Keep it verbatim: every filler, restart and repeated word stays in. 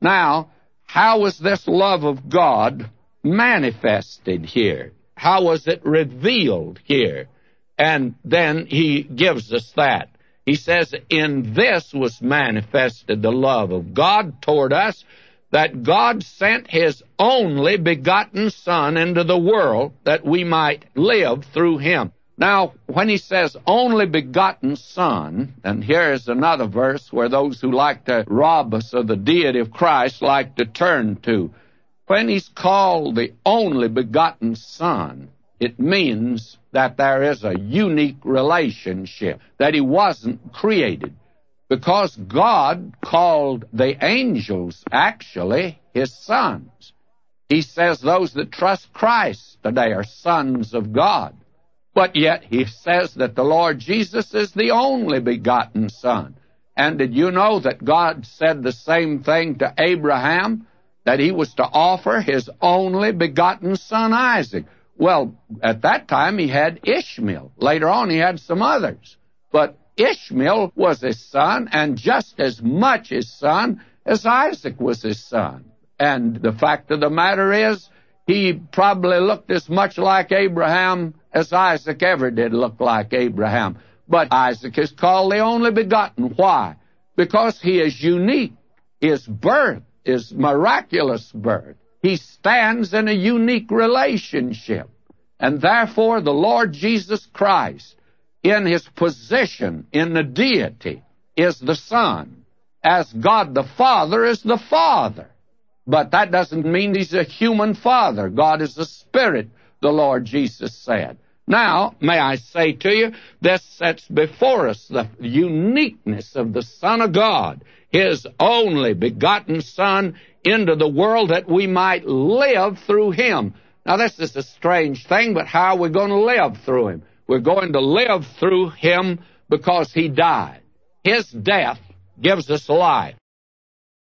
Now, how was this love of God manifested here? How was it revealed here? And then he gives us that. He says, in this was manifested the love of God toward us, that God sent his only begotten Son into the world that we might live through him. Now, when he says only begotten Son, and here is another verse where those who like to rob us of the deity of Christ like to turn to. When he's called the only begotten Son, it means that there is a unique relationship, that he wasn't created. Because God called the angels, actually, his sons. He says those that trust Christ today are sons of God. But yet he says that the Lord Jesus is the only begotten Son. And did you know that God said the same thing to Abraham, that he was to offer his only begotten son Isaac? Well, at that time he had Ishmael. Later on he had some others. But Ishmael was his son, and just as much his son as Isaac was his son. And the fact of the matter is, he probably looked as much like Abraham as Isaac ever did look like Abraham. But Isaac is called the only begotten. Why? Because he is unique. His birth is miraculous birth. He stands in a unique relationship. And therefore, the Lord Jesus Christ, in his position in the deity, is the Son, as God the Father is the Father. But that doesn't mean he's a human father. God is a spirit, the Lord Jesus said. Now, may I say to you, this sets before us the uniqueness of the Son of God, his only begotten Son, into the world that we might live through him. Now, this is a strange thing, but how are we going to live through him? We're going to live through him because he died. His death gives us life.